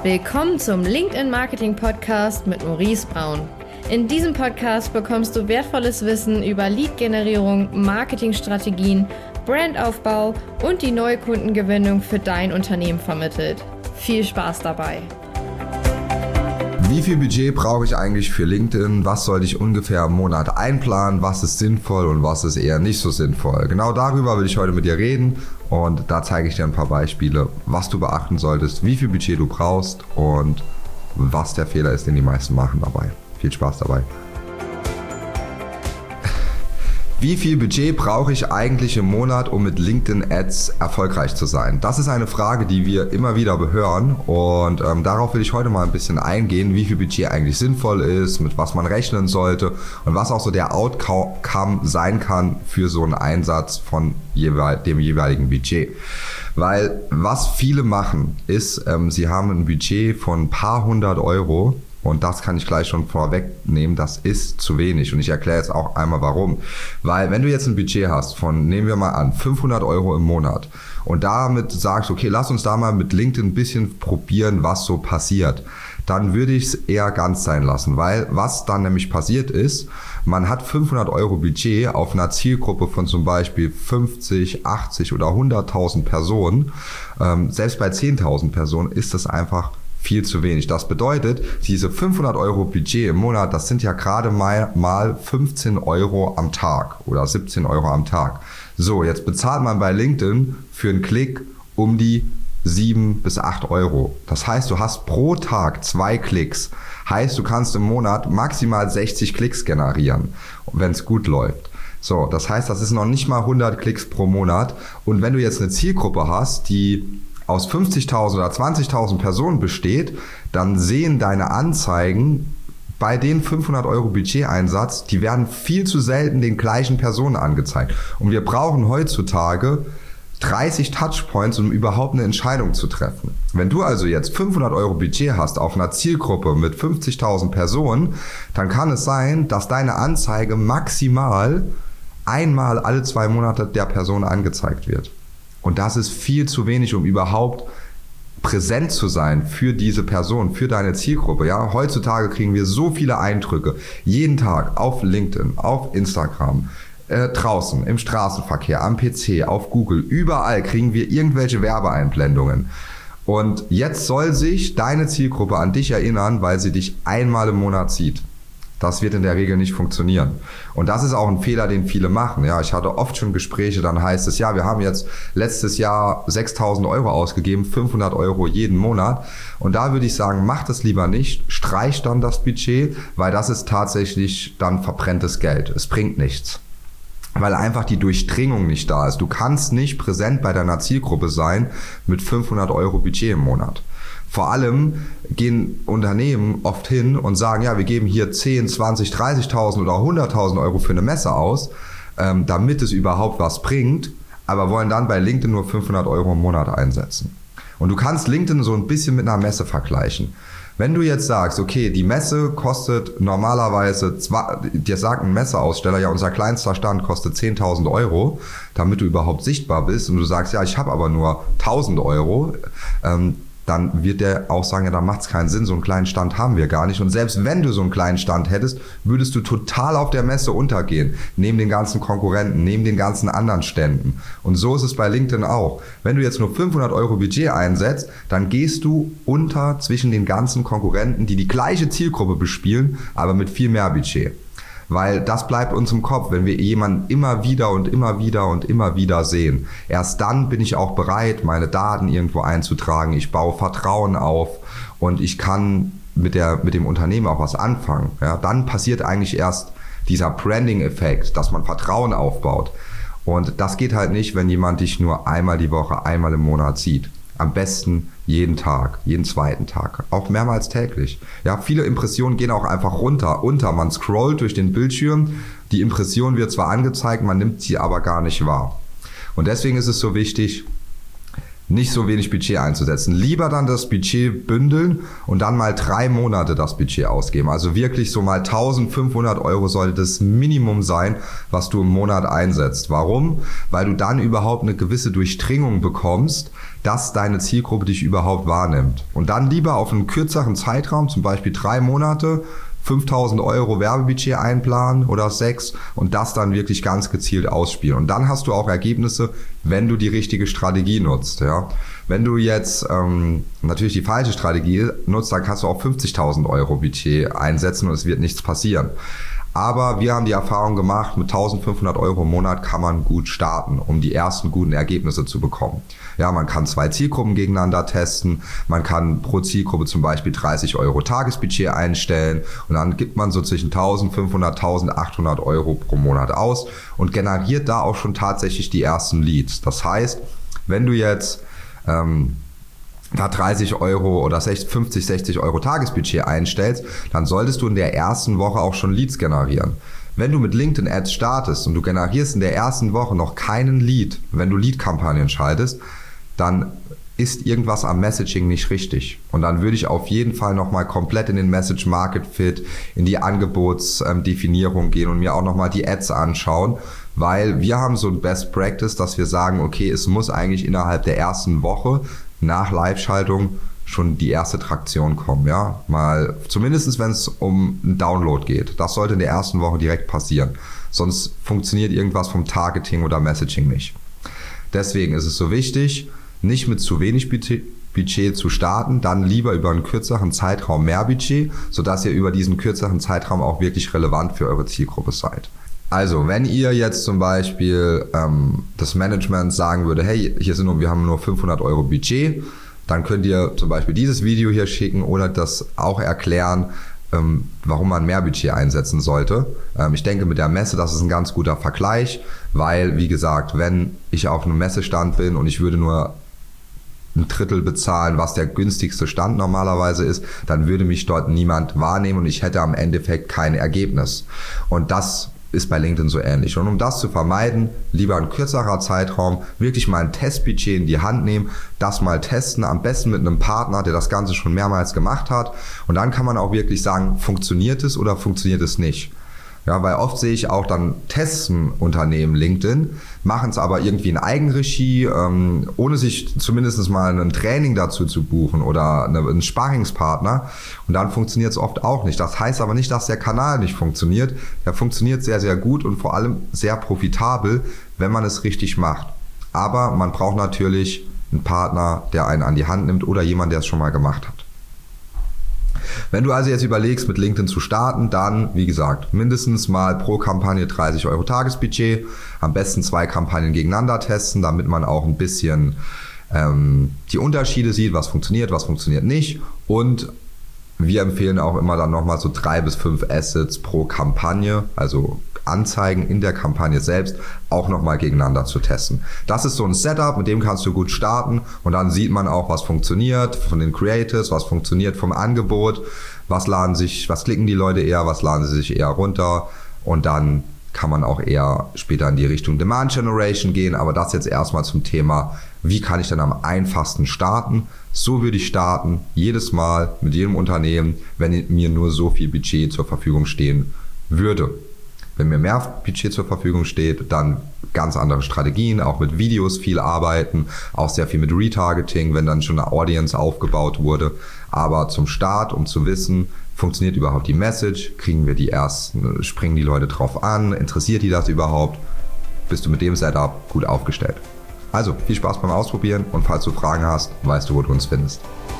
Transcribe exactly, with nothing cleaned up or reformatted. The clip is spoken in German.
Willkommen zum LinkedIn Marketing Podcast mit Maurice Braun. In diesem Podcast bekommst du wertvolles Wissen über Lead-Generierung, Marketingstrategien, Brandaufbau und die neue Kundengewinnung für dein Unternehmen vermittelt. Viel Spaß dabei! Wie viel Budget brauche ich eigentlich für LinkedIn? Was sollte ich ungefähr im Monat einplanen? Was ist sinnvoll und was ist eher nicht so sinnvoll? Genau darüber will ich heute mit dir reden und da zeige ich dir ein paar Beispiele, was du beachten solltest, wie viel Budget du brauchst und was der Fehler ist, den die meisten machen dabei. Viel Spaß dabei! Wie viel Budget brauche ich eigentlich im Monat, um mit LinkedIn Ads erfolgreich zu sein? Das ist eine Frage, die wir immer wieder hören und ähm, darauf will ich heute mal ein bisschen eingehen, wie viel Budget eigentlich sinnvoll ist, mit was man rechnen sollte und was auch so der Outcome sein kann für so einen Einsatz von jeweil- dem jeweiligen Budget. Weil was viele machen ist, ähm, sie haben ein Budget von ein paar hundert Euro. Und das kann ich gleich schon vorwegnehmen, das ist zu wenig. Und ich erkläre jetzt auch einmal warum. Weil wenn du jetzt ein Budget hast von, nehmen wir mal an, fünfhundert Euro im Monat und damit sagst, okay, lass uns da mal mit LinkedIn ein bisschen probieren, was so passiert, dann würde ich es eher ganz sein lassen. Weil was dann nämlich passiert ist, man hat fünfhundert Euro Budget auf einer Zielgruppe von zum Beispiel fünfzig, achtzig oder hunderttausend Personen. Ähm, selbst bei zehntausend Personen ist das einfach viel zu wenig. Das bedeutet, diese fünfhundert Euro Budget im Monat, das sind ja gerade mal, mal fünfzehn Euro am Tag oder siebzehn Euro am Tag. So, jetzt bezahlt man bei LinkedIn für einen Klick um die sieben bis acht Euro. Das heißt, du hast pro Tag zwei Klicks. Heißt, du kannst im Monat maximal sechzig Klicks generieren, wenn es gut läuft. So, das heißt, das ist noch nicht mal hundert Klicks pro Monat. Und wenn du jetzt eine Zielgruppe hast, die aus fünfzigtausend oder zwanzigtausend Personen besteht, dann sehen deine Anzeigen bei den fünfhundert Euro Budgeteinsatz, die werden viel zu selten den gleichen Personen angezeigt. Und wir brauchen heutzutage dreißig Touchpoints, um überhaupt eine Entscheidung zu treffen. Wenn du also jetzt fünfhundert Euro Budget hast auf einer Zielgruppe mit fünfzigtausend Personen, dann kann es sein, dass deine Anzeige maximal einmal alle zwei Monate der Person angezeigt wird. Und das ist viel zu wenig, um überhaupt präsent zu sein für diese Person, für deine Zielgruppe. Ja, heutzutage kriegen wir so viele Eindrücke. Jeden Tag auf LinkedIn, auf Instagram, äh, draußen, im Straßenverkehr, am P C, auf Google. Überall kriegen wir irgendwelche Werbeeinblendungen. Und jetzt soll sich deine Zielgruppe an dich erinnern, weil sie dich einmal im Monat sieht. Das wird in der Regel nicht funktionieren. Und das ist auch ein Fehler, den viele machen. Ja, ich hatte oft schon Gespräche, dann heißt es, ja, wir haben jetzt letztes Jahr sechstausend Euro ausgegeben, fünfhundert Euro jeden Monat. Und da würde ich sagen, mach das lieber nicht, streich dann das Budget, weil das ist tatsächlich dann verbrenntes Geld. Es bringt nichts. Weil einfach die Durchdringung nicht da ist. Du kannst nicht präsent bei deiner Zielgruppe sein mit fünfhundert Euro Budget im Monat. Vor allem gehen Unternehmen oft hin und sagen, ja, wir geben hier zehn, zwanzig, dreißigtausend oder hunderttausend Euro für eine Messe aus, ähm, damit es überhaupt was bringt, aber wollen dann bei LinkedIn nur fünfhundert Euro im Monat einsetzen. Und du kannst LinkedIn so ein bisschen mit einer Messe vergleichen. Wenn du jetzt sagst, okay, die Messe kostet normalerweise, dir sagt ein Messeaussteller, ja, unser kleinster Stand kostet zehntausend Euro, damit du überhaupt sichtbar bist und du sagst, ja, ich habe aber nur tausend Euro, ähm, dann wird der auch sagen, ja, da macht es keinen Sinn, so einen kleinen Stand haben wir gar nicht. Und selbst wenn du so einen kleinen Stand hättest, würdest du total auf der Messe untergehen, neben den ganzen Konkurrenten, neben den ganzen anderen Ständen. Und so ist es bei LinkedIn auch. Wenn du jetzt nur fünfhundert Euro Budget einsetzt, dann gehst du unter zwischen den ganzen Konkurrenten, die die gleiche Zielgruppe bespielen, aber mit viel mehr Budget. Weil das bleibt uns im Kopf, wenn wir jemanden immer wieder und immer wieder und immer wieder sehen. Erst dann bin ich auch bereit, meine Daten irgendwo einzutragen. Ich baue Vertrauen auf und ich kann mit der, mit dem Unternehmen auch was anfangen. Ja, dann passiert eigentlich erst dieser Branding-Effekt, dass man Vertrauen aufbaut. Und das geht halt nicht, wenn jemand dich nur einmal die Woche, einmal im Monat sieht. Am besten jeden Tag, jeden zweiten Tag, auch mehrmals täglich. Ja, viele Impressionen gehen auch einfach runter, unter. Man scrollt durch den Bildschirm, die Impression wird zwar angezeigt, man nimmt sie aber gar nicht wahr. Und deswegen ist es so wichtig, nicht so wenig Budget einzusetzen. Lieber dann das Budget bündeln und dann mal drei Monate das Budget ausgeben. Also wirklich so mal eintausendfünfhundert Euro sollte das Minimum sein, was du im Monat einsetzt. Warum? Weil du dann überhaupt eine gewisse Durchdringung bekommst, dass deine Zielgruppe dich überhaupt wahrnimmt. Und dann lieber auf einen kürzeren Zeitraum, zum Beispiel drei Monate, fünftausend Euro Werbebudget einplanen oder sechs und das dann wirklich ganz gezielt ausspielen. Und dann hast du auch Ergebnisse, wenn du die richtige Strategie nutzt. Ja. Wenn du jetzt ähm, natürlich die falsche Strategie nutzt, dann kannst du auch fünfzigtausend Euro Budget einsetzen und es wird nichts passieren. Aber wir haben die Erfahrung gemacht, mit eintausendfünfhundert Euro im Monat kann man gut starten, um die ersten guten Ergebnisse zu bekommen. Ja, man kann zwei Zielgruppen gegeneinander testen, man kann pro Zielgruppe zum Beispiel dreißig Euro Tagesbudget einstellen und dann gibt man so zwischen eintausendfünfhundert, eintausendachthundert Euro pro Monat aus und generiert da auch schon tatsächlich die ersten Leads. Das heißt, wenn du jetzt ähm, da dreißig Euro oder fünfzig, sechzig Euro Tagesbudget einstellst, dann solltest du in der ersten Woche auch schon Leads generieren. Wenn du mit LinkedIn Ads startest und du generierst in der ersten Woche noch keinen Lead, wenn du Lead-Kampagnen schaltest, dann ist irgendwas am Messaging nicht richtig. Und dann würde ich auf jeden Fall nochmal komplett in den Message-Market-Fit, in die Angebotsdefinierung gehen und mir auch nochmal die Ads anschauen, weil wir haben so ein Best Practice, dass wir sagen, okay, es muss eigentlich innerhalb der ersten Woche nach Live-Schaltung schon die erste Traktion kommen, ja, mal zumindest wenn es um einen Download geht. Das sollte in der ersten Woche direkt passieren, sonst funktioniert irgendwas vom Targeting oder Messaging nicht. Deswegen ist es so wichtig, nicht mit zu wenig Budget, Budget zu starten, dann lieber über einen kürzeren Zeitraum mehr Budget, sodass ihr über diesen kürzeren Zeitraum auch wirklich relevant für eure Zielgruppe seid. Also, wenn ihr jetzt zum Beispiel ähm, das Management sagen würde, hey, hier sind nur, wir haben nur fünfhundert Euro Budget, dann könnt ihr zum Beispiel dieses Video hier schicken oder das auch erklären, ähm, warum man mehr Budget einsetzen sollte. Ähm, ich denke, mit der Messe, das ist ein ganz guter Vergleich, weil, wie gesagt, wenn ich auf einem Messestand bin und ich würde nur ein Drittel bezahlen, was der günstigste Stand normalerweise ist, dann würde mich dort niemand wahrnehmen und ich hätte am Endeffekt kein Ergebnis. Und das ist bei LinkedIn so ähnlich. Und um das zu vermeiden, lieber ein kürzerer Zeitraum, wirklich mal ein Testbudget in die Hand nehmen, das mal testen, am besten mit einem Partner, der das Ganze schon mehrmals gemacht hat. Und dann kann man auch wirklich sagen, funktioniert es oder funktioniert es nicht. Ja, weil oft sehe ich auch dann testen Unternehmen LinkedIn, machen es aber irgendwie in Eigenregie, ähm, ohne sich zumindest mal ein Training dazu zu buchen oder eine, einen Sparringspartner. Und dann funktioniert es oft auch nicht. Das heißt aber nicht, dass der Kanal nicht funktioniert. Der funktioniert sehr, sehr gut und vor allem sehr profitabel, wenn man es richtig macht. Aber man braucht natürlich einen Partner, der einen an die Hand nimmt oder jemand, der es schon mal gemacht hat. Wenn du also jetzt überlegst, mit LinkedIn zu starten, dann, wie gesagt, mindestens mal pro Kampagne dreißig Euro Tagesbudget, am besten zwei Kampagnen gegeneinander testen, damit man auch ein bisschen ähm, die Unterschiede sieht, was funktioniert, was funktioniert nicht. Und wir empfehlen auch immer dann nochmal so drei bis fünf Assets pro Kampagne, also Anzeigen in der Kampagne selbst, auch nochmal gegeneinander zu testen. Das ist so ein Setup, mit dem kannst du gut starten und dann sieht man auch, was funktioniert von den Creatives, was funktioniert vom Angebot, was laden sich, was klicken die Leute eher, was laden sie sich eher runter und dann kann man auch eher später in die Richtung Demand Generation gehen, aber das jetzt erstmal zum Thema, wie kann ich dann am einfachsten starten? So würde ich starten, jedes Mal mit jedem Unternehmen, wenn mir nur so viel Budget zur Verfügung stehen würde. Wenn mir mehr Budget zur Verfügung steht, dann ganz andere Strategien, auch mit Videos viel arbeiten, auch sehr viel mit Retargeting, wenn dann schon eine Audience aufgebaut wurde. Aber zum Start, um zu wissen, funktioniert überhaupt die Message, kriegen wir die ersten, springen die Leute drauf an, interessiert die das überhaupt, bist du mit dem Setup gut aufgestellt. Also viel Spaß beim Ausprobieren und falls du Fragen hast, weißt du, wo du uns findest.